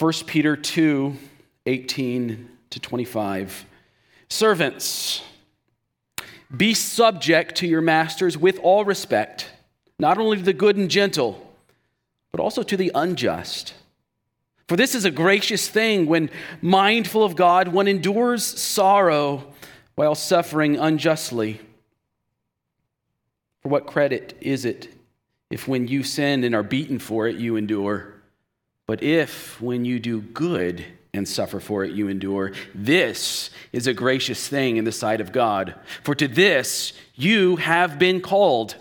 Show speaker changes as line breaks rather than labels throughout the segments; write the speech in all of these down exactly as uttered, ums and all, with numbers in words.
First Peter two, eighteen to twenty-five. Servants, be subject to your masters with all respect, not only to the good and gentle, but also to the unjust. For this is a gracious thing when, mindful of God, one endures sorrow while suffering unjustly. For what credit is it if when you sin and are beaten for it, you endure? But if when you do good and suffer for it, you endure, this is a gracious thing in the sight of God. For to this you have been called,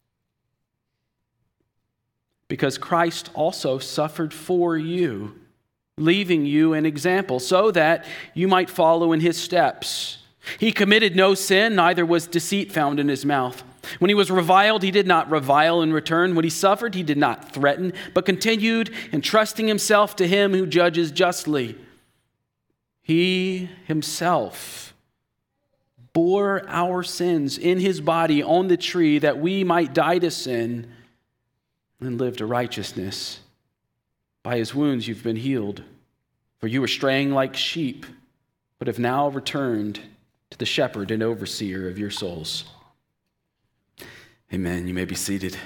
because Christ also suffered for you, leaving you an example, so that you might follow in his steps. He committed no sin, neither was deceit found in his mouth. When he was reviled, he did not revile in return. When he suffered, he did not threaten, but continued entrusting himself to him who judges justly. He himself bore our sins in his body on the tree, that we might die to sin and live to righteousness. By his wounds you've been healed. For you were straying like sheep, but have now returned to the shepherd and overseer of your souls. Amen. You may be seated.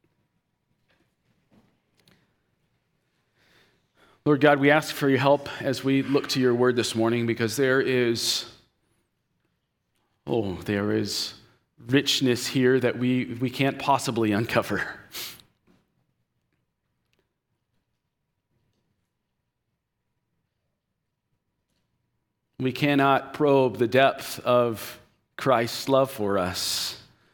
Lord God, we ask for your help as we look to your word this morning, because there is, oh, there is richness here that we, we can't possibly uncover. We cannot probe the depth of Christ's love for us.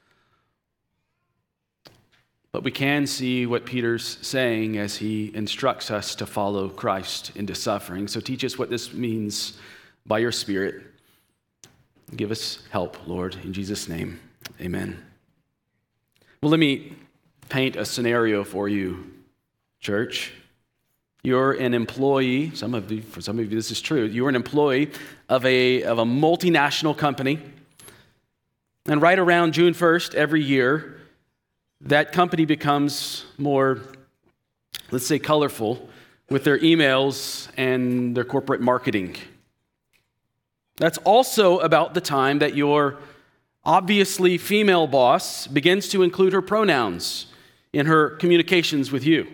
But we can see what Peter's saying as he instructs us to follow Christ into suffering. So teach us what this means by your Spirit. Give us help, Lord, in Jesus' name. Amen. Well, let me paint a scenario for you, church. You're an employee, some of you, for some of you this is true, you're an employee of a, of a multinational company. And right around June first every year, that company becomes more, let's say, colorful with their emails and their corporate marketing. That's also about the time that your obviously female boss begins to include her pronouns in her communications with you.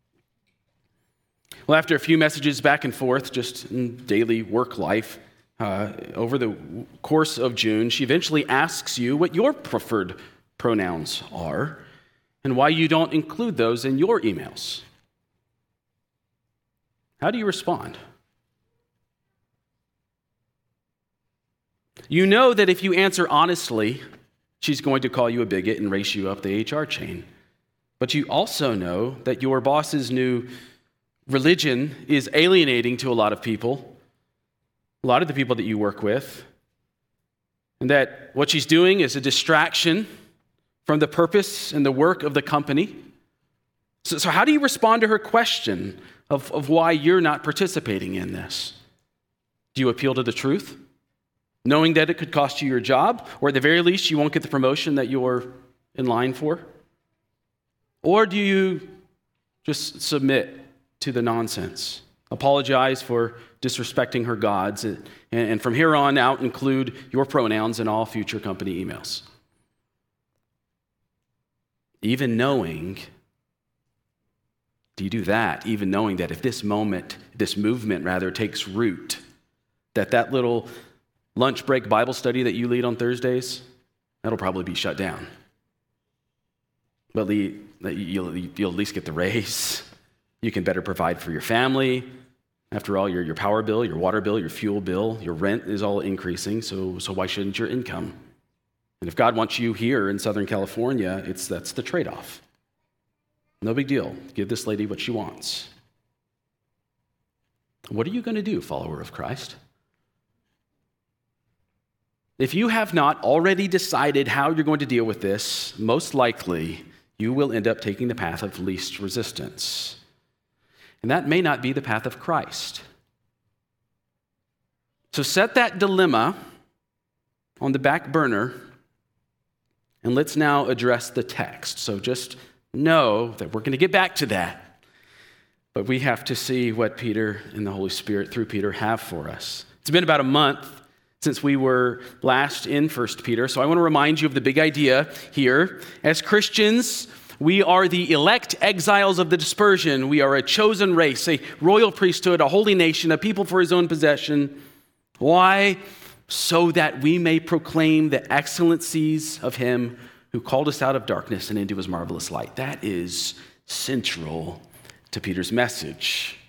Well, after a few messages back and forth, just in daily work life, uh, over the course of June, she eventually asks you what your preferred pronouns are and why you don't include those in your emails. How do you respond? You know that if you answer honestly, she's going to call you a bigot and race you up the H R chain. But you also know that your boss's new religion is alienating to a lot of people, a lot of the people that you work with, and that what she's doing is a distraction from the purpose and the work of the company. So, so how do you respond to her question of, of why you're not participating in this? Do you appeal to the truth, knowing that it could cost you your job, or at the very least you won't get the promotion that you're in line for? Or do you just submit to the nonsense, apologize for disrespecting her gods, and, and from here on out include your pronouns in all future company emails? Even knowing, do you do that, even knowing that if this moment, this movement rather, takes root, that that little lunch break Bible study that you lead on Thursdays, that'll probably be shut down. But you'll, you'll at least get the raise. You can better provide for your family. After all, your, your power bill, your water bill, your fuel bill, your rent is all increasing, so, so why shouldn't your income? And if God wants you here in Southern California, it's that's the trade-off. No big deal. Give this lady what she wants. What are you going to do, follower of Christ? If you have not already decided how you're going to deal with this, most likely you will end up taking the path of least resistance. And that may not be the path of Christ. So set that dilemma on the back burner, and let's now address the text. So just know that we're going to get back to that. But we have to see what Peter and the Holy Spirit through Peter have for us. It's been about a month since we were last in First Peter, so I want to remind you of the big idea here. As Christians, we are the elect exiles of the dispersion. We are a chosen race, a royal priesthood, a holy nation, a people for his own possession. Why? So that we may proclaim the excellencies of him who called us out of darkness and into his marvelous light. That is central to Peter's message.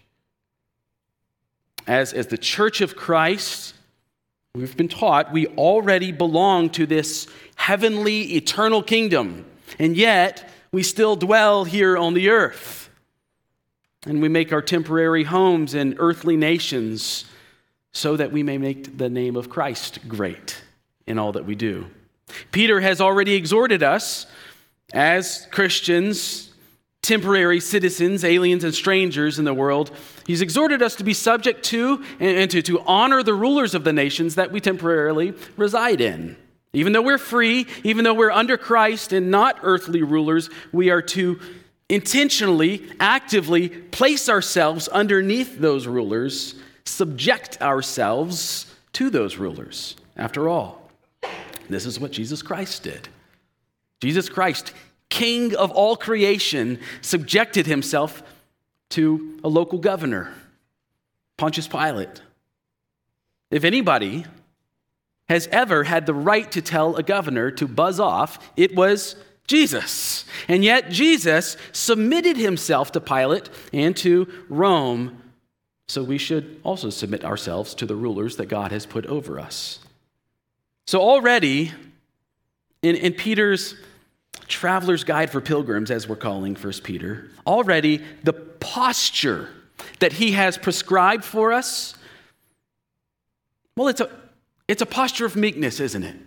As, as the church of Christ, we've been taught we already belong to this heavenly, eternal kingdom, and yet we still dwell here on the earth. And we make our temporary homes in earthly nations so that we may make the name of Christ great in all that we do. Peter has already exhorted us as Christians, temporary citizens, aliens, and strangers in the world. He's exhorted us to be subject to and to, to honor the rulers of the nations that we temporarily reside in. Even though we're free, even though we're under Christ and not earthly rulers, we are to intentionally, actively place ourselves underneath those rulers, subject ourselves to those rulers. After all, this is what Jesus Christ did. Jesus Christ, King of all creation, subjected himself to a local governor, Pontius Pilate. If anybody has ever had the right to tell a governor to buzz off, it was Jesus. And yet Jesus submitted himself to Pilate and to Rome, so we should also submit ourselves to the rulers that God has put over us. So already, in, in Peter's Traveler's Guide for Pilgrims, as we're calling First Peter, already the posture that he has prescribed for us, well, it's a, it's a posture of meekness, isn't it?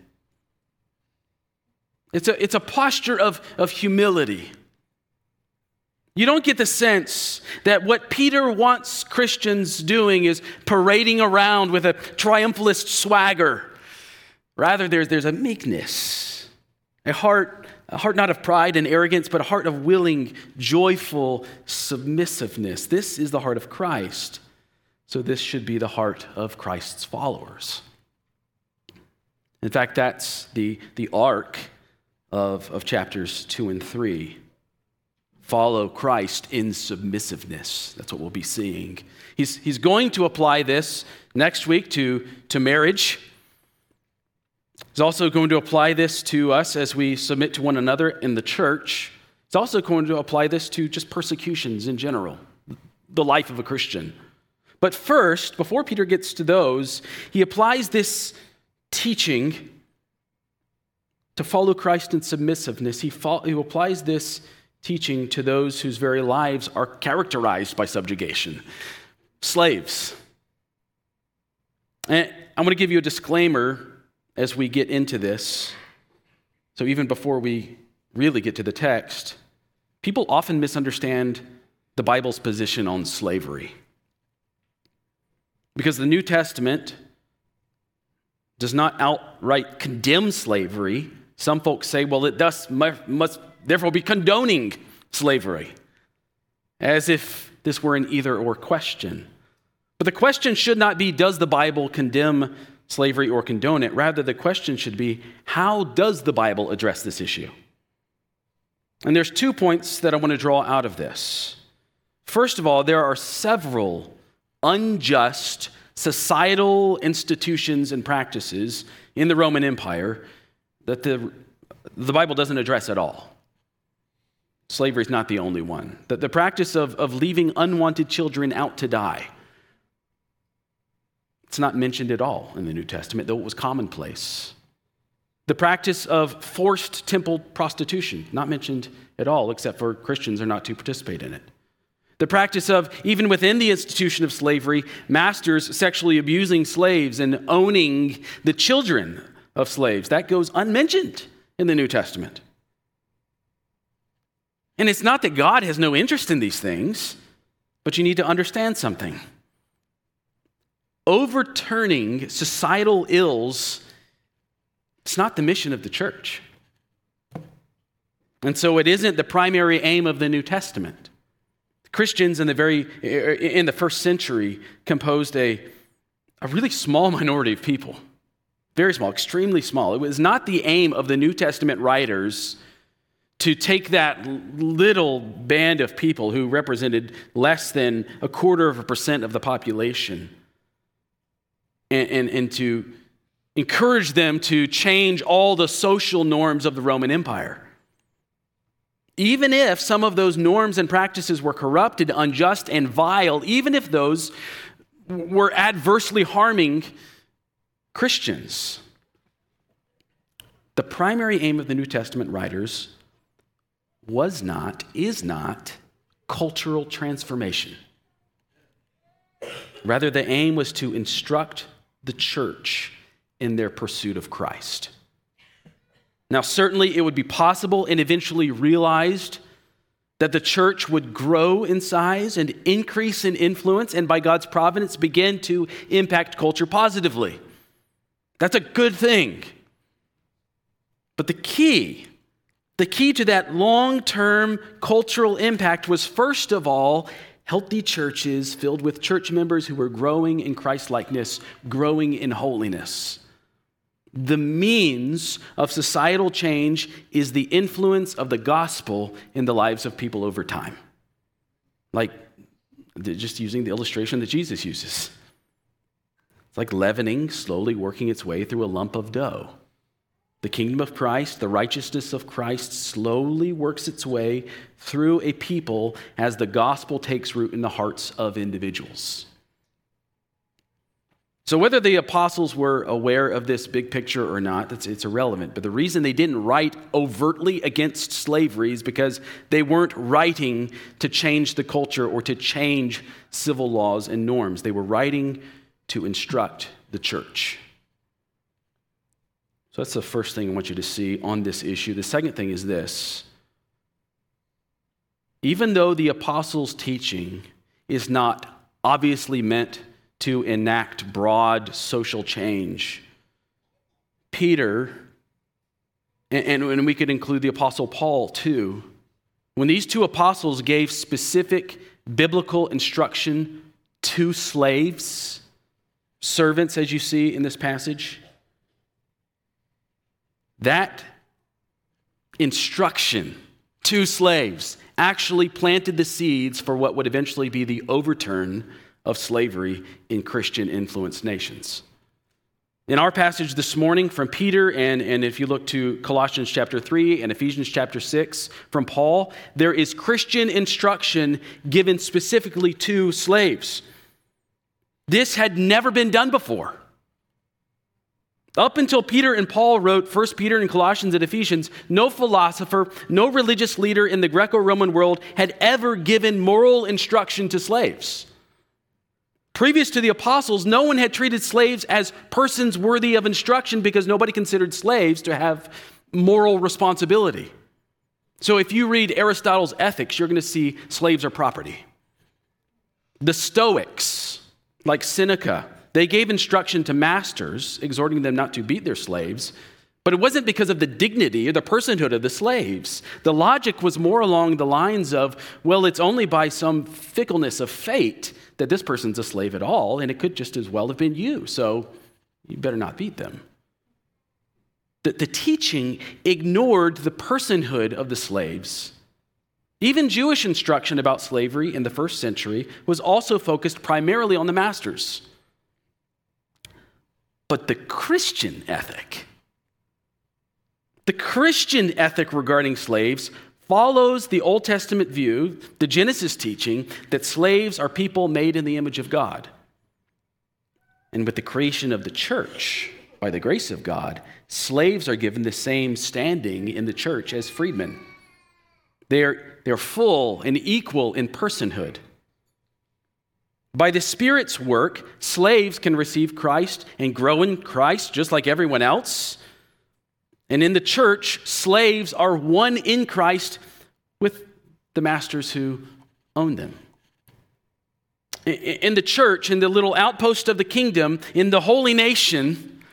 It's a, it's a posture of, of humility. You don't get the sense that what Peter wants Christians doing is parading around with a triumphalist swagger. Rather, there's, there's a meekness, a heart, a heart not of pride and arrogance, but a heart of willing, joyful submissiveness. This is the heart of Christ. So this should be the heart of Christ's followers. In fact, that's the, the arc of, of chapters two and three. Follow Christ in submissiveness. That's what we'll be seeing. He's, he's going to apply this next week to, to marriage. He's also going to apply this to us as we submit to one another in the church. He's also going to apply this to just persecutions in general, the life of a Christian. But first, before Peter gets to those, he applies this teaching to follow Christ in submissiveness. He, fo- he applies this teaching to those whose very lives are characterized by subjugation. Slaves. And I'm going to give you a disclaimer as we get into this. So even before we really get to the text, people often misunderstand the Bible's position on slavery. Because the New Testament does not outright condemn slavery. Some folks say, well, it thus must therefore be condoning slavery, as if this were an either-or question. But the question should not be, does the Bible condemn slavery or condone it? Rather, the question should be, how does the Bible address this issue? And there's two points that I want to draw out of this. First of all, there are several unjust societal institutions and practices in the Roman Empire that the, the Bible doesn't address at all. Slavery is not the only one. The, the practice of, of leaving unwanted children out to die, it's not mentioned at all in the New Testament, though it was commonplace. The practice of forced temple prostitution, not mentioned at all, except for Christians are not to participate in it. The practice of, even within the institution of slavery, masters sexually abusing slaves and owning the children of slaves, that goes unmentioned in the New Testament. And it's not that God has no interest in these things, but you need to understand something. Overturning societal ills, it's not the mission of the church. And so it isn't the primary aim of the New Testament. Christians in the very in the first century composed a, a really small minority of people. Very small, extremely small. It was not the aim of the New Testament writers to take that little band of people who represented less than a quarter of a percent of the population and, and, and to encourage them to change all the social norms of the Roman Empire. Even if some of those norms and practices were corrupted, unjust, and vile, even if those were adversely harming Christians, the primary aim of the New Testament writers was not, is not, cultural transformation. Rather, the aim was to instruct the church in their pursuit of Christ. Now, certainly it would be possible and eventually realized that the church would grow in size and increase in influence and by God's providence begin to impact culture positively. That's a good thing. But the key, the key to that long-term cultural impact was first of all, healthy churches filled with church members who were growing in Christ-likeness, growing in holiness. The means of societal change is the influence of the gospel in the lives of people over time. Like, just using the illustration that Jesus uses. It's like leavening slowly working its way through a lump of dough. The kingdom of Christ, the righteousness of Christ slowly works its way through a people as the gospel takes root in the hearts of individuals. So whether the apostles were aware of this big picture or not, it's, it's irrelevant. But the reason they didn't write overtly against slavery is because they weren't writing to change the culture or to change civil laws and norms. They were writing to instruct the church. So that's the first thing I want you to see on this issue. The second thing is this. Even though the apostles' teaching is not obviously meant to enact broad social change, Peter, and, and we could include the apostle Paul too, when these two apostles gave specific biblical instruction to slaves, servants as you see in this passage, that instruction to slaves actually planted the seeds for what would eventually be the overturn of slavery in Christian-influenced nations. In our passage this morning from Peter, and, and if you look to Colossians chapter three and Ephesians chapter six from Paul, there is Christian instruction given specifically to slaves. This had never been done before. Up until Peter and Paul wrote First Peter and Colossians and Ephesians, no philosopher, no religious leader in the Greco-Roman world had ever given moral instruction to slaves. Previous to the apostles, no one had treated slaves as persons worthy of instruction because nobody considered slaves to have moral responsibility. So if you read Aristotle's Ethics, you're going to see slaves are property. The Stoics, like Seneca, they gave instruction to masters, exhorting them not to beat their slaves, but it wasn't because of the dignity or the personhood of the slaves. The logic was more along the lines of, well, it's only by some fickleness of fate that this person's a slave at all, and it could just as well have been you, so you better not beat them. The, the teaching ignored the personhood of the slaves. Even Jewish instruction about slavery in the first century was also focused primarily on the masters. But the Christian ethic, the Christian ethic regarding slaves follows the Old Testament view, the Genesis teaching, that slaves are people made in the image of God. And with the creation of the church, by the grace of God, slaves are given the same standing in the church as freedmen. They're, they're full and equal in personhood. By the Spirit's work, slaves can receive Christ and grow in Christ just like everyone else. And in the church, slaves are one in Christ with the masters who own them. In the church, in the little outpost of the kingdom, in the holy nation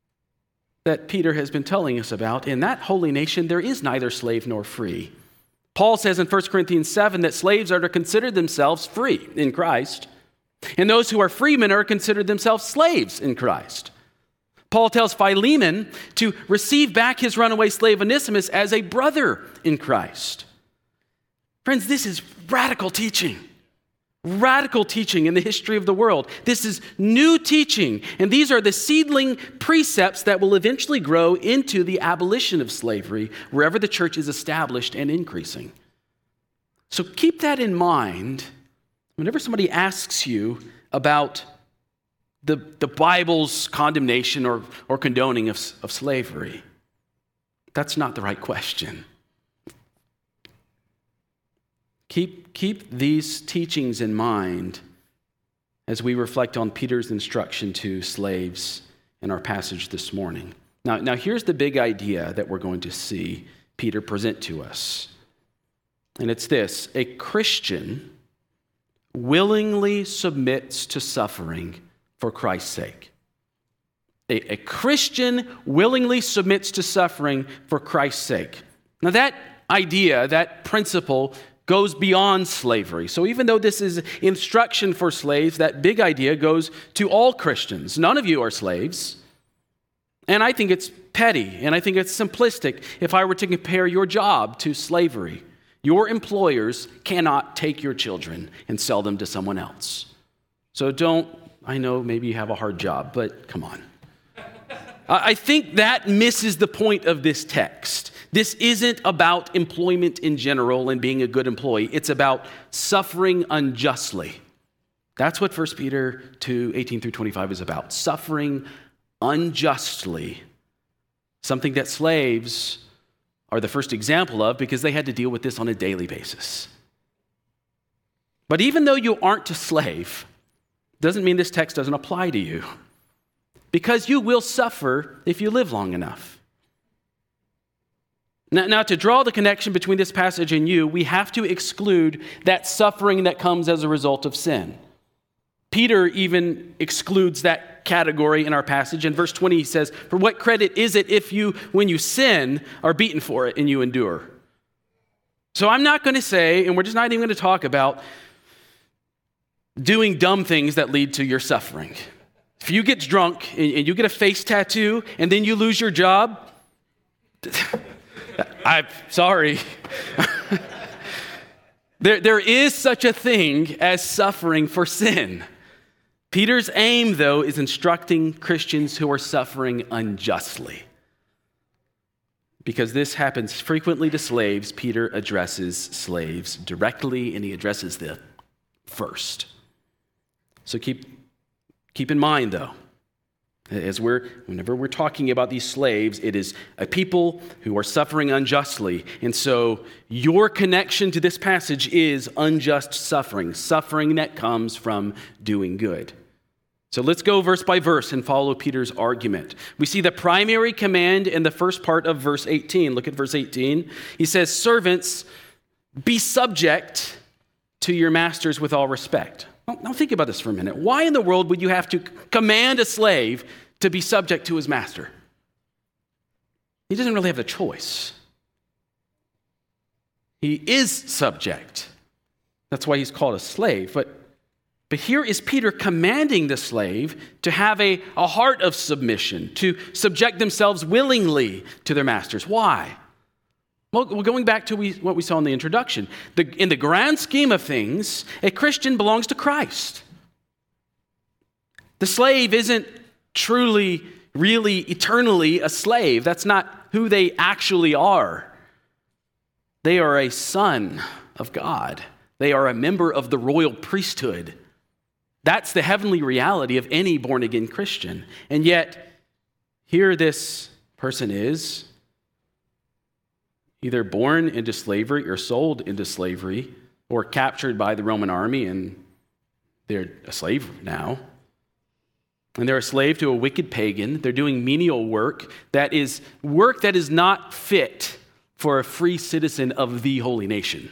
that Peter has been telling us about, in that holy nation, there is neither slave nor free. Paul says in First Corinthians seven that slaves are to consider themselves free in Christ, and those who are freemen are considered themselves slaves in Christ. Paul tells Philemon to receive back his runaway slave Onesimus as a brother in Christ. Friends, this is radical teaching. Radical teaching in the history of the world. This is new teaching, and these are the seedling precepts that will eventually grow into the abolition of slavery wherever the church is established and increasing. So keep that in mind whenever somebody asks you about the, the Bible's condemnation or, or condoning of, of slavery. That's not the right question. Keep, keep these teachings in mind as we reflect on Peter's instruction to slaves in our passage this morning. Now, now here's the big idea that we're going to see Peter present to us. And it's this: a Christian willingly submits to suffering for Christ's sake. A, a Christian willingly submits to suffering for Christ's sake. Now that idea, that principle, goes beyond slavery. So even though this is instruction for slaves, that big idea goes to all Christians. None of you are slaves. And I think it's petty, and I think it's simplistic if I were to compare your job to slavery. Your employers cannot take your children and sell them to someone else. So don't, I know maybe you have a hard job, but come on. I think that misses the point of this text. This isn't about employment in general and being a good employee. It's about suffering unjustly. That's what First Peter two, eighteen through twenty-five is about. Suffering unjustly. Something that slaves are the first example of because they had to deal with this on a daily basis. But even though you aren't a slave, doesn't mean this text doesn't apply to you. Because you will suffer if you live long enough. Now, now, to draw the connection between this passage and you, we have to exclude that suffering that comes as a result of sin. Peter even excludes that category in our passage. In verse twenty, he says, "For what credit is it if you, when you sin, are beaten for it and you endure?" So I'm not going to say, and we're just not even going to talk about doing dumb things that lead to your suffering. If you get drunk and, and you get a face tattoo and then you lose your job, I'm sorry. there, there is such a thing as suffering for sin. Peter's aim, though, is instructing Christians who are suffering unjustly. Because this happens frequently to slaves, Peter addresses slaves directly, and he addresses them first. So keep, keep in mind, though, as we're, whenever we're talking about these slaves, it is a people who are suffering unjustly. And so your connection to this passage is unjust suffering, suffering that comes from doing good. So let's go verse by verse and follow Peter's argument. We see the primary command in the first part of verse eighteen. Look at verse eighteen. He says, "Servants, be subject to your masters with all respect." Now think about this for a minute. Why in the world would you have to command a slave to be subject to his master? He doesn't really have the choice. He is subject. That's why he's called a slave. But, but here is Peter commanding the slave to have a, a heart of submission, to subject themselves willingly to their masters. Why? Well, going back to we, what we saw in the introduction, the, in the grand scheme of things, a Christian belongs to Christ. The slave isn't truly, really, eternally a slave. That's not who they actually are. They are a son of God. They are a member of the royal priesthood. That's the heavenly reality of any born-again Christian. And yet, here this person is, either born into slavery or sold into slavery or captured by the Roman army, and they're a slave now. And they're a slave to a wicked pagan. They're doing menial work that is work that is not fit for a free citizen of the holy nation.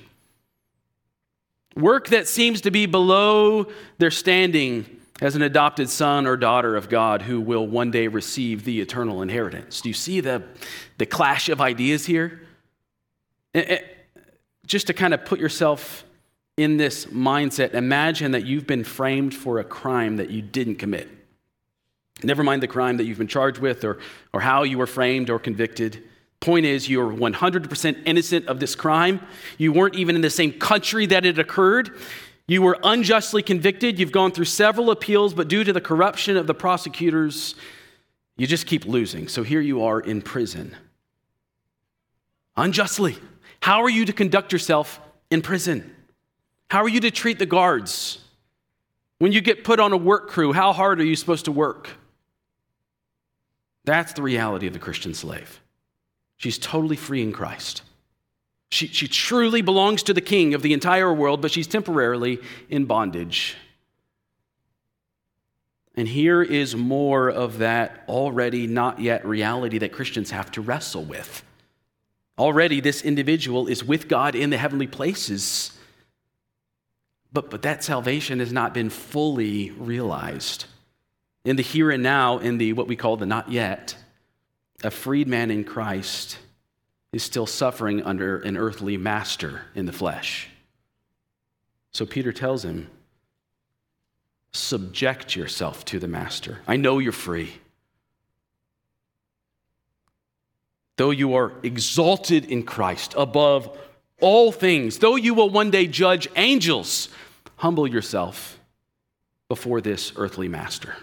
Work that seems to be below their standing as an adopted son or daughter of God who will one day receive the eternal inheritance. Do you see the, the clash of ideas here? just to kind of put yourself in this mindset, imagine that you've been framed for a crime that you didn't commit. Never mind the crime that you've been charged with or, or how you were framed or convicted. Point is, you're one hundred percent innocent of this crime. You weren't even in the same country that it occurred. You were unjustly convicted. You've gone through several appeals, but due to the corruption of the prosecutors, you just keep losing. So here you are in prison. Unjustly. How are you to conduct yourself in prison? How are you to treat the guards? When you get put on a work crew, how hard are you supposed to work? That's the reality of the Christian slave. She's totally free in Christ. She, she truly belongs to the King of the entire world, but she's temporarily in bondage. And here is more of that already not yet reality that Christians have to wrestle with. Already this individual is with God in the heavenly places, but, but that salvation has not been fully realized. In the here and now, in the what we call the not yet, a freed man in Christ is still suffering under an earthly master in the flesh. So Peter tells him, subject yourself to the master. I know you're free. Though you are exalted in Christ above all things, though you will one day judge angels, humble yourself before this earthly master.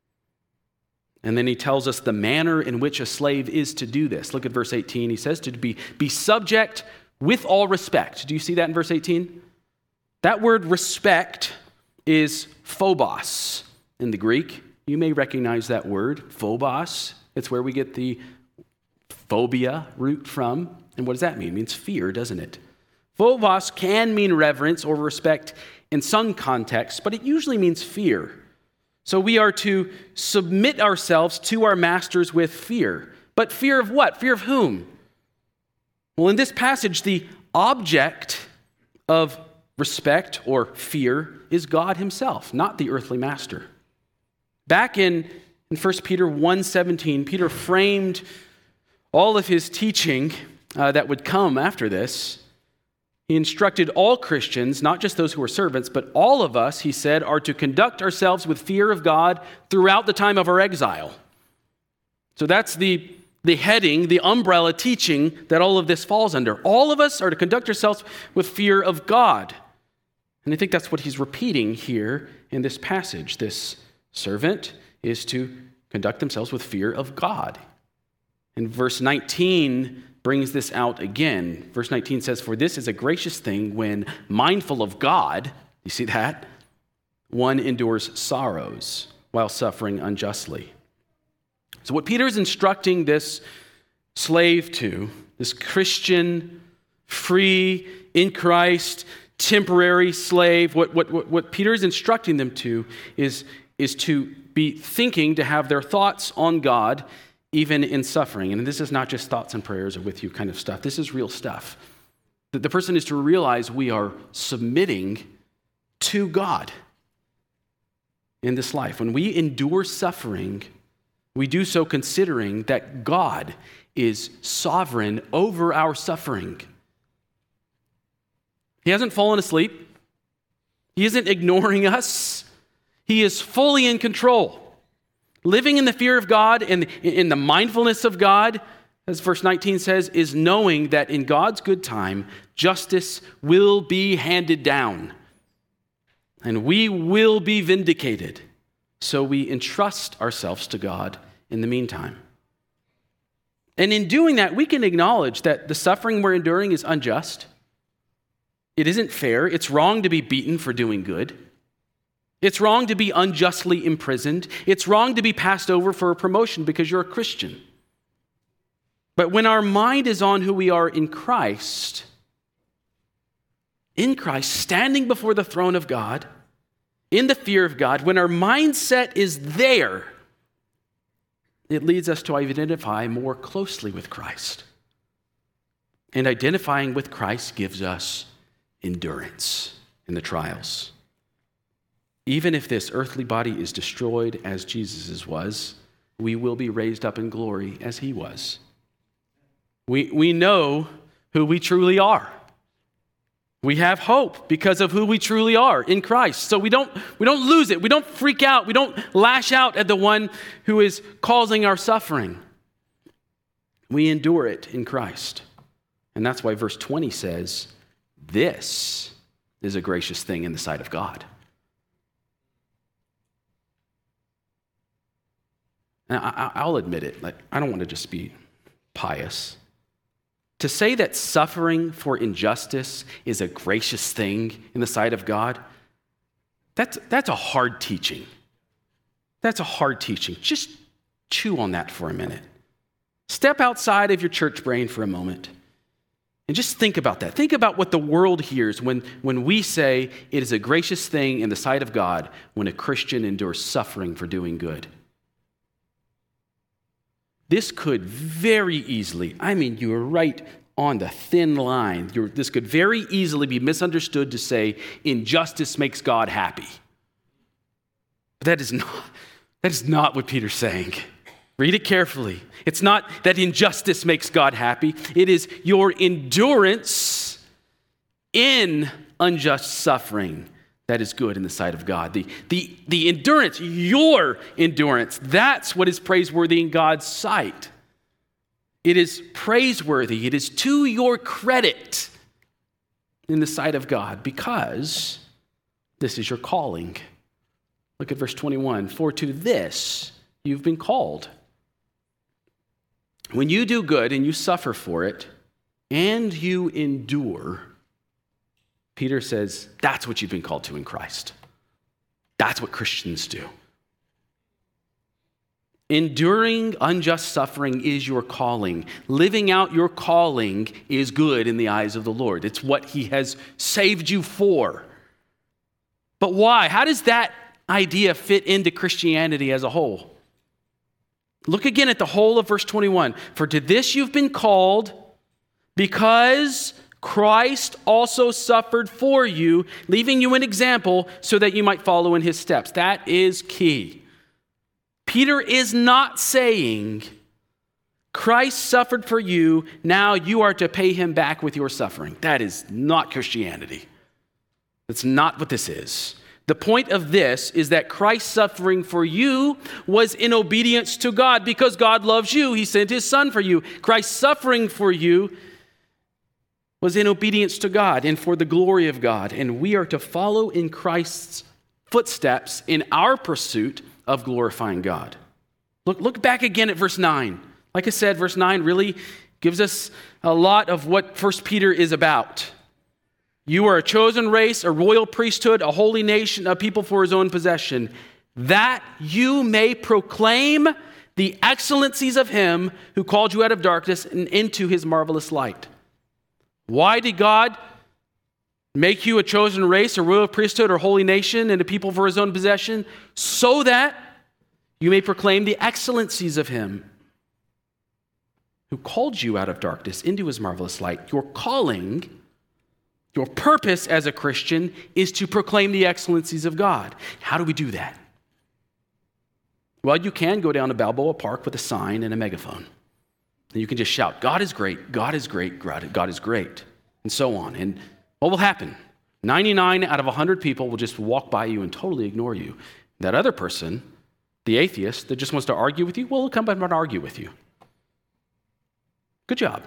And then he tells us the manner in which a slave is to do this. Look at verse eighteen. He says to be, be subject with all respect. Do you see that in verse eighteen? That word respect is phobos in the Greek. You may recognize that word, phobos. It's where we get the phobia root from. And what does that mean? It means fear, doesn't it? Phobos can mean reverence or respect in some contexts, but it usually means fear. So we are to submit ourselves to our masters with fear. But fear of what? Fear of whom? Well, in this passage, the object of respect or fear is God himself, not the earthly master. Back in, in First Peter one seventeen, Peter framed all of his teaching uh, that would come after this. He instructed all Christians, not just those who were servants, but all of us, he said, are to conduct ourselves with fear of God throughout the time of our exile. So that's the, the heading, the umbrella teaching that all of this falls under. All of us are to conduct ourselves with fear of God. And I think that's what he's repeating here in this passage. This servant is to conduct themselves with fear of God. And verse nineteen brings this out again. Verse nineteen says, for this is a gracious thing when mindful of God, you see that? One endures sorrows while suffering unjustly. So what Peter is instructing this slave to, this Christian, free, in Christ, temporary slave, what, what, what, what Peter is instructing them to is, is to be thinking, to have their thoughts on God even in suffering. And this is not just thoughts and prayers or with you kind of stuff. This is real stuff. That the person is to realize we are submitting to God in this life. When we endure suffering, we do so considering that God is sovereign over our suffering. He hasn't fallen asleep. He isn't ignoring us. He is fully in control. Living in the fear of God and in the mindfulness of God, as verse nineteen says, is knowing that in God's good time, justice will be handed down and we will be vindicated. So we entrust ourselves to God in the meantime. And in doing that, we can acknowledge that the suffering we're enduring is unjust. It isn't fair. It's wrong to be beaten for doing good. It's wrong to be unjustly imprisoned. It's wrong to be passed over for a promotion because you're a Christian. But when our mind is on who we are in Christ, in Christ, standing before the throne of God, in the fear of God, when our mindset is there, it leads us to identify more closely with Christ. And identifying with Christ gives us endurance in the trials. Even if this earthly body is destroyed as Jesus's was, we will be raised up in glory as he was. We, we know who we truly are. We have hope because of who we truly are in Christ. So we don't, we don't lose it. We don't freak out. We don't lash out at the one who is causing our suffering. We endure it in Christ. And that's why verse twenty says, this is a gracious thing in the sight of God. Now, I, I'll admit it. Like, I don't want to just be pious. To say that suffering for injustice is a gracious thing in the sight of God, that's, that's a hard teaching. That's a hard teaching. Just chew on that for a minute. Step outside of your church brain for a moment and just think about that. Think about what the world hears when, when we say it is a gracious thing in the sight of God when a Christian endures suffering for doing good. This could very easily, I mean, you are right on the thin line. You're, this could very easily be misunderstood to say injustice makes God happy. But that is not, that is not what Peter's saying. Read it carefully. It's not that injustice makes God happy. It is your endurance in unjust suffering that is good in the sight of God. The, the, the endurance, your endurance, that's what is praiseworthy in God's sight. It is praiseworthy. It is to your credit in the sight of God because this is your calling. Look at verse twenty-one. For to this you've been called. When you do good and you suffer for it and you endure, Peter says, that's what you've been called to in Christ. That's what Christians do. Enduring unjust suffering is your calling. Living out your calling is good in the eyes of the Lord. It's what he has saved you for. But why? How does that idea fit into Christianity as a whole? Look again at the whole of verse twenty-one. For to this you've been called because Christ also suffered for you, leaving you an example so that you might follow in his steps. That is key. Peter is not saying Christ suffered for you, now you are to pay him back with your suffering. That is not Christianity. That's not what this is. The point of this is that Christ's suffering for you was in obedience to God. Because God loves you, he sent his son for you. Christ's suffering for you was in obedience to God and for the glory of God. And we are to follow in Christ's footsteps in our pursuit of glorifying God. Look, look back again at verse nine. Like I said, verse nine really gives us a lot of what First Peter is about. You are a chosen race, a royal priesthood, a holy nation, a people for his own possession, that you may proclaim the excellencies of him who called you out of darkness and into his marvelous light. Why did God make you a chosen race, a royal priesthood, or holy nation, and a people for his own possession? So that you may proclaim the excellencies of him who called you out of darkness into his marvelous light. Your calling, your purpose as a Christian is to proclaim the excellencies of God. How do we do that? Well, you can go down to Balboa Park with a sign and a megaphone. And you can just shout, God is great, God is great, God is great, and so on. And what will happen? ninety-nine out of one hundred people will just walk by you and totally ignore you. That other person, the atheist that just wants to argue with you, well, he'll come back and argue with you. Good job.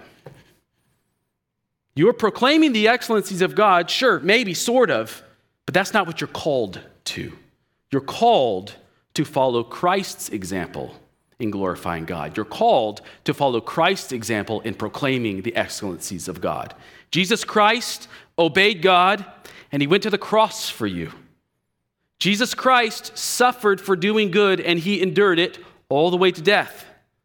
You are proclaiming the excellencies of God, sure, maybe, sort of, but that's not what you're called to. You're called to follow Christ's example in glorifying God. You're called to follow Christ's example in proclaiming the excellencies of God. Jesus Christ obeyed God, and he went to the cross for you. Jesus Christ suffered for doing good, and he endured it all the way to death.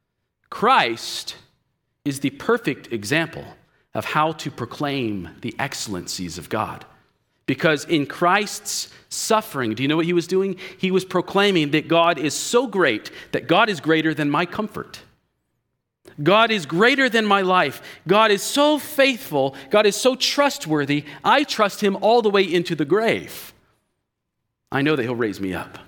Christ is the perfect example of how to proclaim the excellencies of God. Because in Christ's suffering, do you know what he was doing? He was proclaiming that God is so great, that God is greater than my comfort. God is greater than my life. God is so faithful. God is so trustworthy. I trust him all the way into the grave. I know that he'll raise me up.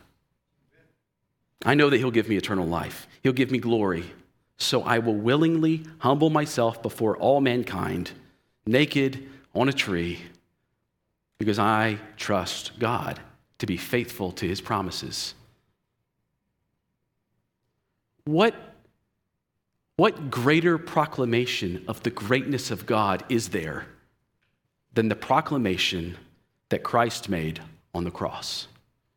I know that he'll give me eternal life. He'll give me glory. So I will willingly humble myself before all mankind, naked on a tree, because I trust God to be faithful to his promises. What, what greater proclamation of the greatness of God is there than the proclamation that Christ made on the cross?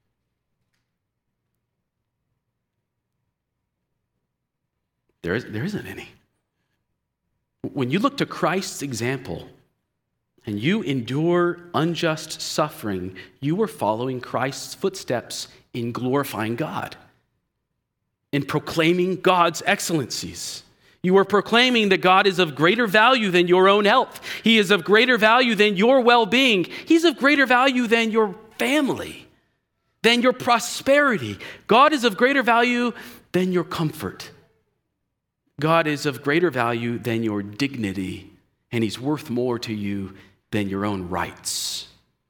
There, is, there isn't any. When you look to Christ's example and you endure unjust suffering, you are following Christ's footsteps in glorifying God, in proclaiming God's excellencies. You are proclaiming that God is of greater value than your own health. He is of greater value than your well-being. He's of greater value than your family, than your prosperity. God is of greater value than your comfort. God is of greater value than your dignity, and he's worth more to you than your own rights.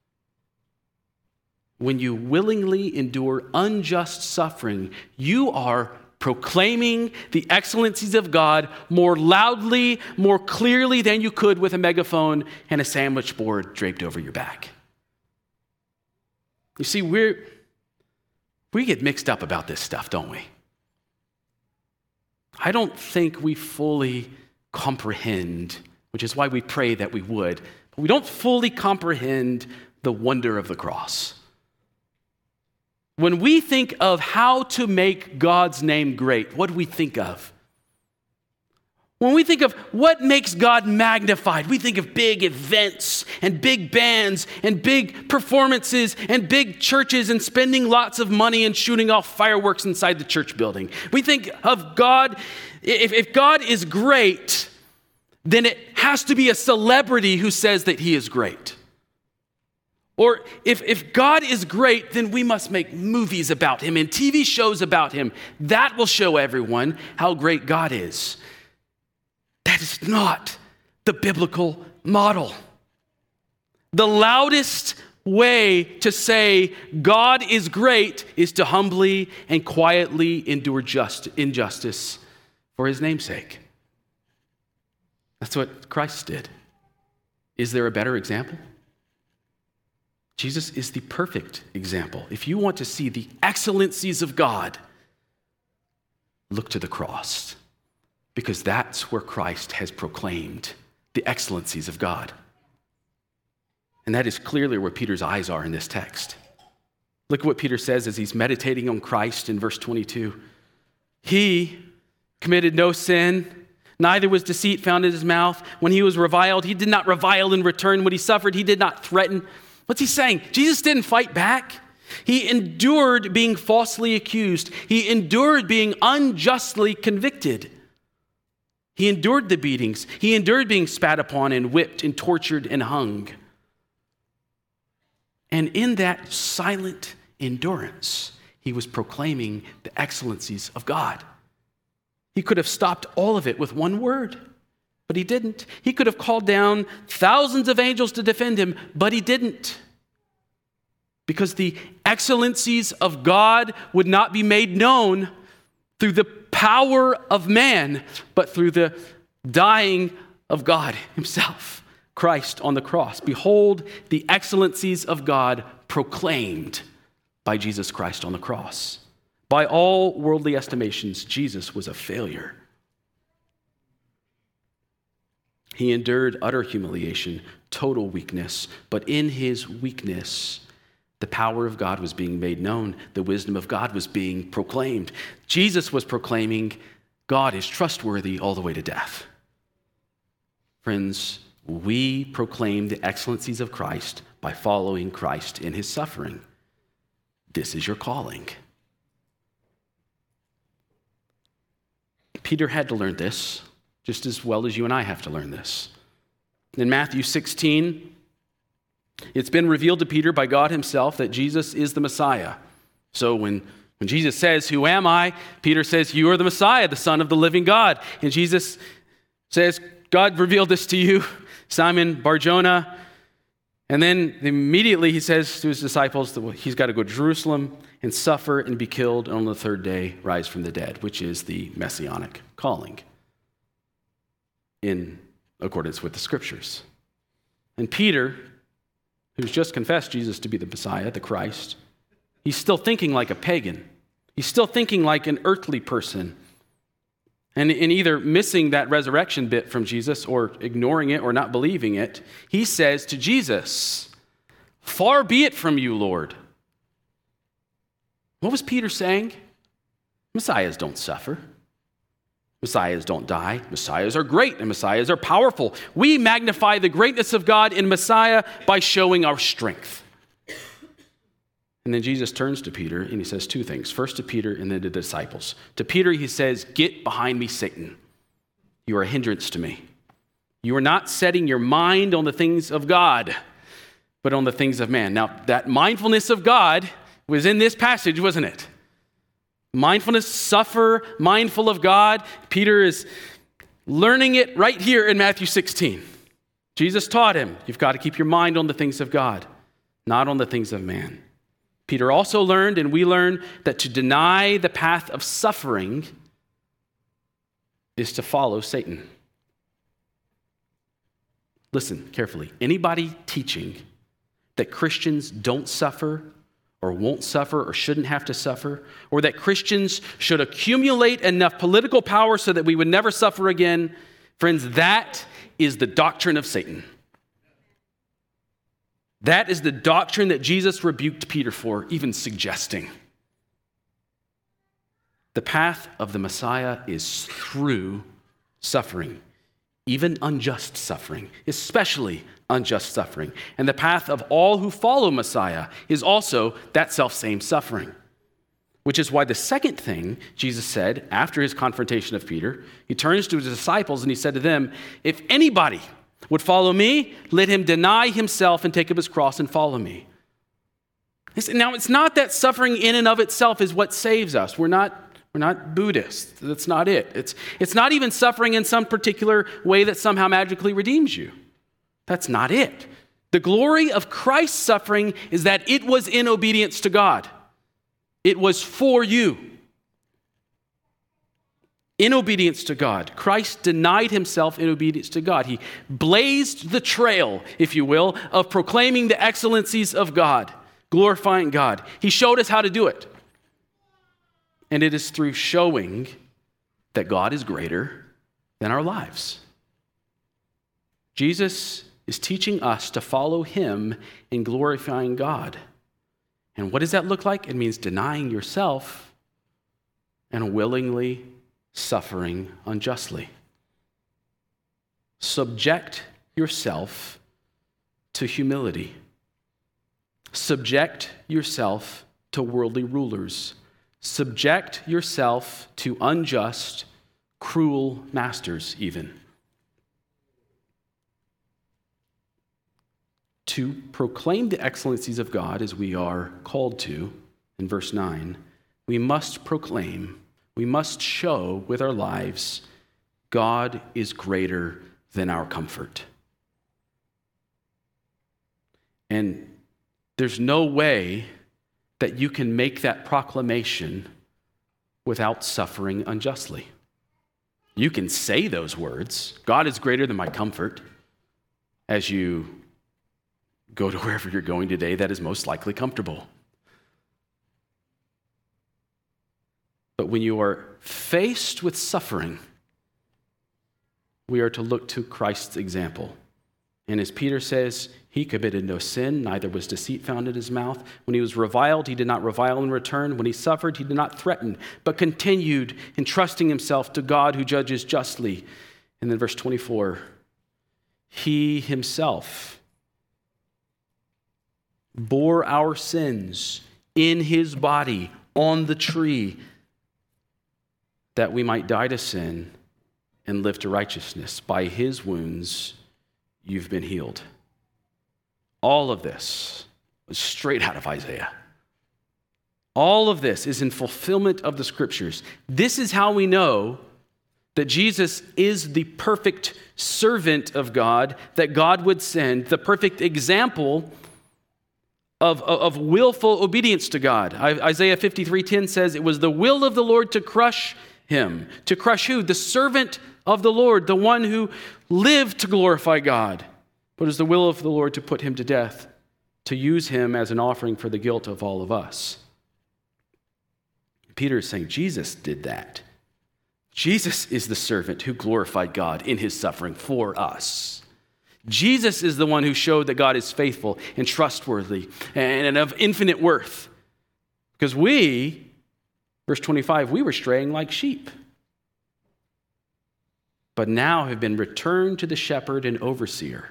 When you willingly endure unjust suffering, you are proclaiming the excellencies of God more loudly, more clearly than you could with a megaphone and a sandwich board draped over your back. You see, we're, we get mixed up about this stuff, don't we? I don't think we fully comprehend, which is why we pray that we would, but we don't fully comprehend the wonder of the cross. When we think of how to make God's name great, what do we think of? When we think of what makes God magnified, we think of big events and big bands and big performances and big churches and spending lots of money and shooting off fireworks inside the church building. We think of God, if, if God is great, then it has to be a celebrity who says that he is great. Or if, if God is great, then we must make movies about him and T V shows about him. That will show everyone how great God is. That is not the biblical model. The loudest way to say God is great is to humbly and quietly endure just injustice for his name's sake. That's what Christ did. Is there a better example? Jesus is the perfect example. If you want to see the excellencies of God, look to the cross, because that's where Christ has proclaimed the excellencies of God. And that is clearly where Peter's eyes are in this text. Look at what Peter says as he's meditating on Christ in verse twenty-two. He committed no sin, neither was deceit found in his mouth. When he was reviled, he did not revile in return. When he suffered, he did not threaten. What's he saying? Jesus didn't fight back. He endured being falsely accused. He endured being unjustly convicted. He endured the beatings. He endured being spat upon and whipped and tortured and hung. And in that silent endurance, he was proclaiming the excellencies of God. He could have stopped all of it with one word, but he didn't. He could have called down thousands of angels to defend him, but he didn't. Because the excellencies of God would not be made known through the power of man, but through the dying of God himself, Christ on the cross. Behold the excellencies of God proclaimed by Jesus Christ on the cross. By all worldly estimations, Jesus was a failure. He endured utter humiliation, total weakness, but in his weakness, the power of God was being made known. The wisdom of God was being proclaimed. Jesus was proclaiming God is trustworthy all the way to death. Friends, we proclaim the excellencies of Christ by following Christ in his suffering. This is your calling. Peter had to learn this just as well as you and I have to learn this. In Matthew sixteen, it's been revealed to Peter by God himself that Jesus is the Messiah. So when, when Jesus says, "Who am I?" Peter says, "You are the Messiah, the Son of the living God." And Jesus says, "God revealed this to you, Simon Bar-Jonah." And then immediately he says to his disciples that he's got to go to Jerusalem and suffer and be killed, and on the third day rise from the dead, which is the messianic calling in accordance with the scriptures. And Peter, who's just confessed Jesus to be the Messiah, the Christ, he's still thinking like a pagan. He's still thinking like an earthly person. And in either missing that resurrection bit from Jesus or ignoring it or not believing it, he says to Jesus, "Far be it from you, Lord." What was Peter saying? Messiahs don't suffer. Messiahs don't die. Messiahs are great and Messiahs are powerful. We magnify the greatness of God in Messiah by showing our strength. And then Jesus turns to Peter and he says two things. First to Peter and then to the disciples. To Peter he says, "Get behind me, Satan. You are a hindrance to me. You are not setting your mind on the things of God, but on the things of man." Now, that mindfulness of God was in this passage, wasn't it? Mindfulness, suffer, mindful of God. Peter is learning it right here in Matthew sixteen. Jesus taught him, you've got to keep your mind on the things of God, not on the things of man. Peter also learned, and we learn, that to deny the path of suffering is to follow Satan. Listen carefully. Anybody teaching that Christians don't suffer or won't suffer or shouldn't have to suffer, or that Christians should accumulate enough political power so that we would never suffer again, friends, that is the doctrine of Satan. That is the doctrine that Jesus rebuked Peter for even suggesting. The path of the Messiah is through suffering, even unjust suffering, especially unjust suffering. And the path of all who follow Messiah is also that self-same suffering, which is why the second thing Jesus said after his confrontation of Peter, he turns to his disciples and he said to them, "If anybody would follow me, let him deny himself and take up his cross and follow me." Now, it's not that suffering in and of itself is what saves us. We're not We're not Buddhists. That's not it. It's, it's not even suffering in some particular way that somehow magically redeems you. That's not it. The glory of Christ's suffering is that it was in obedience to God. It was for you. In obedience to God. Christ denied himself in obedience to God. He blazed the trail, if you will, of proclaiming the excellencies of God, glorifying God. He showed us how to do it. And it is through showing that God is greater than our lives. Jesus is teaching us to follow him in glorifying God. And what does that look like? It means denying yourself and willingly suffering unjustly. Subject yourself to humility. Subject yourself to worldly rulers. Subject yourself to unjust, cruel masters even. To proclaim the excellencies of God as we are called to, in verse nine, we must proclaim, we must show with our lives, God is greater than our comfort. And there's no way that you can make that proclamation without suffering unjustly. You can say those words, God is greater than my comfort, as you go to wherever you're going today that is most likely comfortable. But when you are faced with suffering, we are to look to Christ's example. And as Peter says, he committed no sin, neither was deceit found in his mouth. When he was reviled, he did not revile in return. When he suffered, he did not threaten, but continued entrusting himself to God who judges justly. And then verse twenty-four, he himself bore our sins in his body on the tree, that we might die to sin and live to righteousness. By his wounds, you've been healed. All of this was straight out of Isaiah. All of this is in fulfillment of the scriptures. This is how we know that Jesus is the perfect servant of God that God would send, the perfect example of, of, of willful obedience to God. Isaiah fifty-three ten says, it was the will of the Lord to crush him. To crush who? The servant of the Lord, the one who lived to glorify God. But it was the will of the Lord to put him to death. to use him as an offering for the guilt of all of us. Peter is saying Jesus did that. Jesus is the servant who glorified God in his suffering for us. Jesus is the one who showed that God is faithful and trustworthy and of infinite worth. Because we, verse twenty-five, we were straying like sheep, but now have been returned to the shepherd and overseer.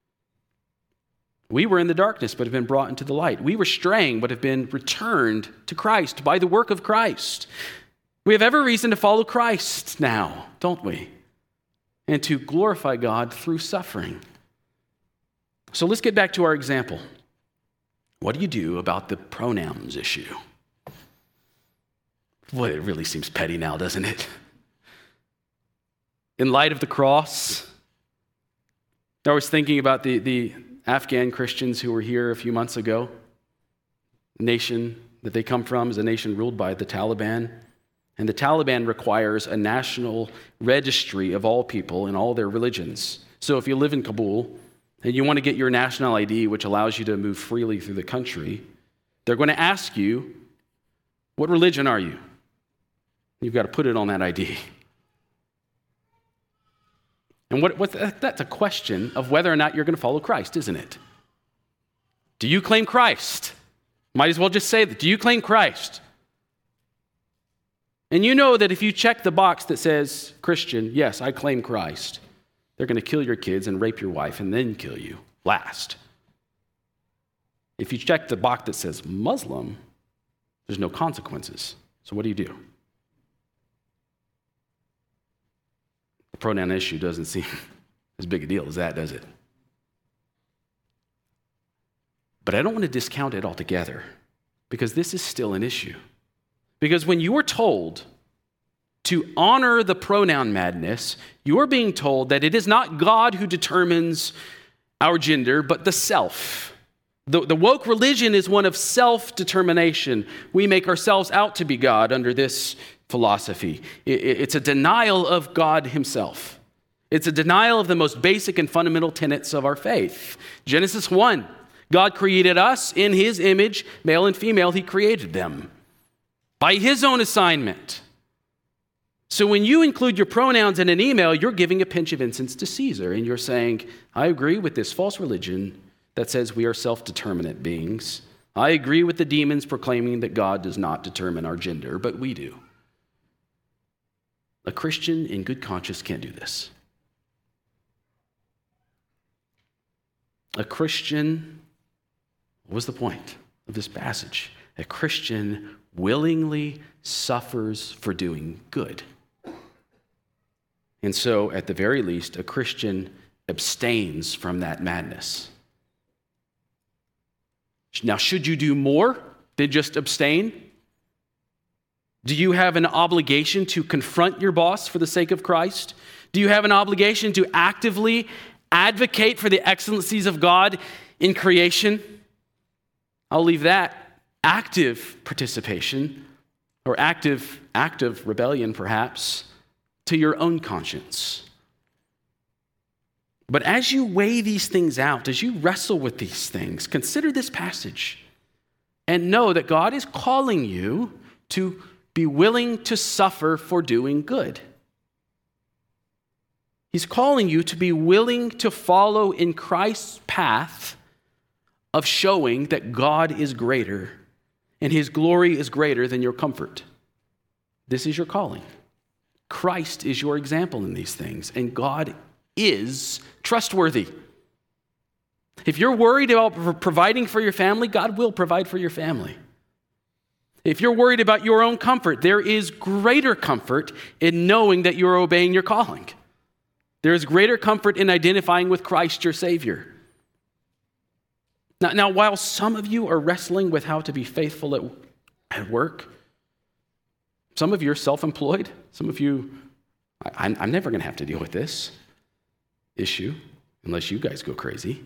We were in the darkness, but have been brought into the light. We were straying, but have been returned to Christ by the work of Christ. We have every reason to follow Christ now, don't we? And to glorify God through suffering. So let's get back to our example. What do you do about the pronouns issue? Boy, it really seems petty now, doesn't it? In light of the cross, I was thinking about the, the Afghan Christians who were here a few months ago. The nation that they come from is a nation ruled by the Taliban. And the Taliban requires a national registry of all people and all their religions. So if you live in Kabul and you want to get your national I D, which allows you to move freely through the country, they're going to ask you, what religion are you? You've got to put it on that I D. And what, what, that's a question of whether or not you're going to follow Christ, isn't it? Do you claim Christ? Might as well just say that. Do you claim Christ? And you know that if you check the box that says Christian, yes, I claim Christ, they're going to kill your kids and rape your wife and then kill you last. If you check the box that says Muslim, there's no consequences. So what do you do? The pronoun issue doesn't seem as big a deal as that, does it? But I don't want to discount it altogether, because this is still an issue. Because when you are told to honor the pronoun madness, you are being told that it is not God who determines our gender, but the self. The, the woke religion is one of self-determination. We make ourselves out to be God under this philosophy. It, it's a denial of God himself. It's a denial of the most basic and fundamental tenets of our faith. Genesis one, God created us in his image, male and female, he created them by his own assignment. So when you include your pronouns in an email, you're giving a pinch of incense to Caesar, and you're saying, I agree with this false religion that says we are self-determinate beings. I agree with the demons proclaiming that God does not determine our gender, but we do. A Christian in good conscience can't do this. A Christian, what was the point of this passage? A Christian willingly suffers for doing good. And so, at the very least, a Christian abstains from that madness. Now, should you do more than just abstain? Do you have an obligation to confront your boss for the sake of Christ? Do you have an obligation to actively advocate for the excellencies of God in creation? I'll leave that active participation, or active, active rebellion perhaps, to your own conscience. But as you weigh these things out, as you wrestle with these things, consider this passage and know that God is calling you to be willing to suffer for doing good. He's calling you to be willing to follow in Christ's path of showing that God is greater and his glory is greater than your comfort. This is your calling. Christ is your example in these things, and God is trustworthy. If you're worried about providing for your family, God will provide for your family. If you're worried about your own comfort, there is greater comfort in knowing that you're obeying your calling. There is greater comfort in identifying with Christ, your Savior. Now, now while some of you are wrestling with how to be faithful at, at work, some of you are self-employed. Some of you, I, I'm, I'm never going to have to deal with this issue unless you guys go crazy.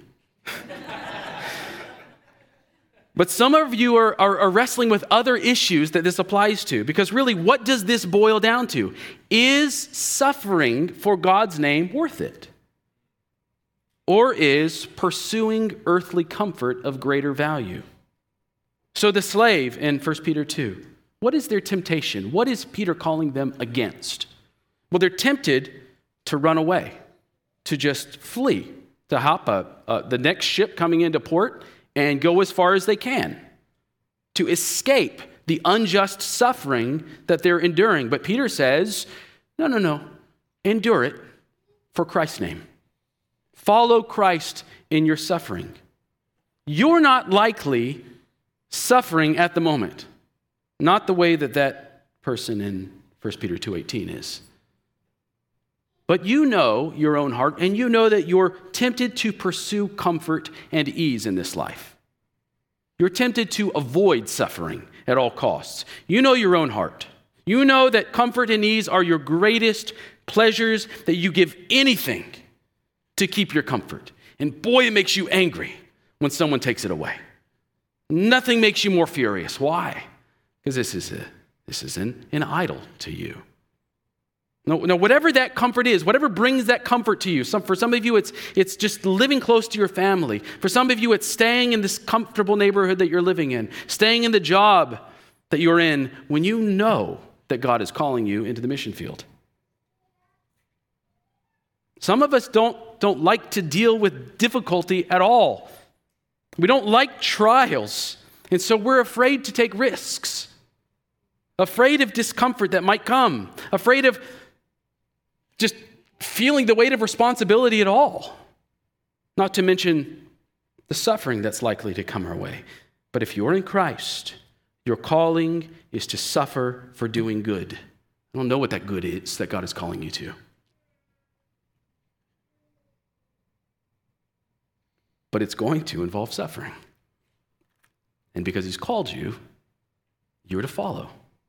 But some of you are, are, are wrestling with other issues that this applies to, because really, what does this boil down to? Is suffering for God's name worth it? or is pursuing earthly comfort of greater value? So the slave in First Peter two, what is their temptation? What is Peter calling them against? Well, they're tempted to run away, to just flee, to hop a, uh, the next ship coming into port and go as far as they can, to escape the unjust suffering that they're enduring. But Peter says, no, no, no, endure it for Christ's name. Follow Christ in your suffering. You're not likely suffering at the moment, not the way that that person in First Peter two eighteen is. But you know your own heart, and you know that you're tempted to pursue comfort and ease in this life. You're tempted to avoid suffering at all costs. You know your own heart. You know that comfort and ease are your greatest pleasures, that you give anything to keep your comfort. And boy, it makes you angry when someone takes it away. Nothing makes you more furious. Why? Because this is a, this is an, an idol to you. No, no, whatever that comfort is, whatever brings that comfort to you. Some, for some of you, it's, it's just living close to your family. For some of you, it's staying in this comfortable neighborhood that you're living in, staying in the job that you're in when you know that God is calling you into the mission field. Some of us don't, don't like to deal with difficulty at all. We don't like trials, and so we're afraid to take risks, afraid of discomfort that might come, afraid of just feeling the weight of responsibility at all, not to mention the suffering that's likely to come our way. But if you're in Christ, your calling is to suffer for doing good. I don't know what that good is that God is calling you to. But it's going to involve suffering. And because he's called you, you're to follow.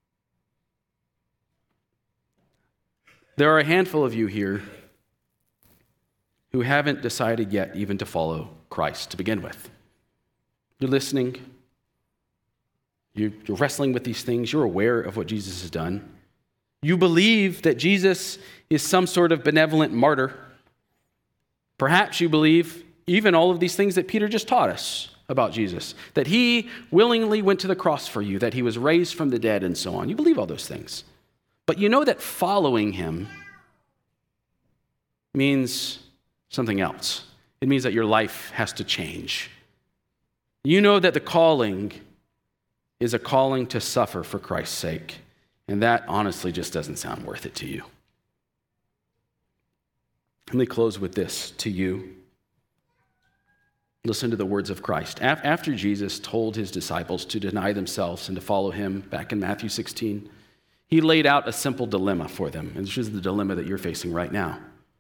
There are a handful of you here who haven't decided yet even to follow Christ to begin with. You're listening. You're wrestling with these things. You're aware of what Jesus has done. You believe that Jesus is some sort of benevolent martyr. Perhaps you believe even all of these things that Peter just taught us about Jesus, that he willingly went to the cross for you, that he was raised from the dead, and so on. You believe all those things. But you know that following him means something else. It means that your life has to change. You know that the calling is a calling to suffer for Christ's sake, and that honestly just doesn't sound worth it to you. Let me close with this to you. Listen to the words of Christ. After Jesus told his disciples to deny themselves and to follow him, back in Matthew sixteen, he laid out a simple dilemma for them, and this is the dilemma that you're facing right now.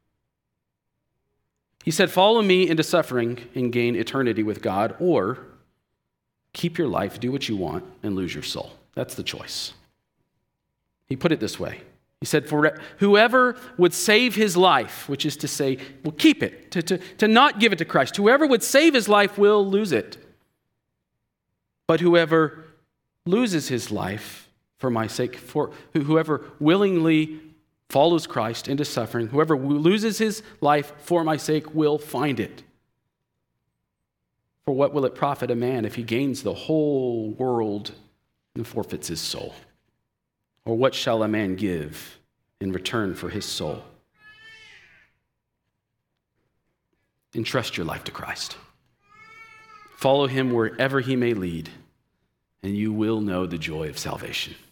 He said, follow me into suffering and gain eternity with God, or keep your life, do what you want, and lose your soul. That's the choice. He put it this way. He said, for whoever would save his life, which is to say, will keep it, to, to, to not give it to Christ. Whoever would save his life will lose it. But whoever loses his life for my sake, for whoever willingly follows Christ into suffering, whoever loses his life for my sake will find it. For what will it profit a man if he gains the whole world and forfeits his soul? Or what shall a man give in return for his soul? Entrust your life to Christ. Follow him wherever he may lead, and you will know the joy of salvation.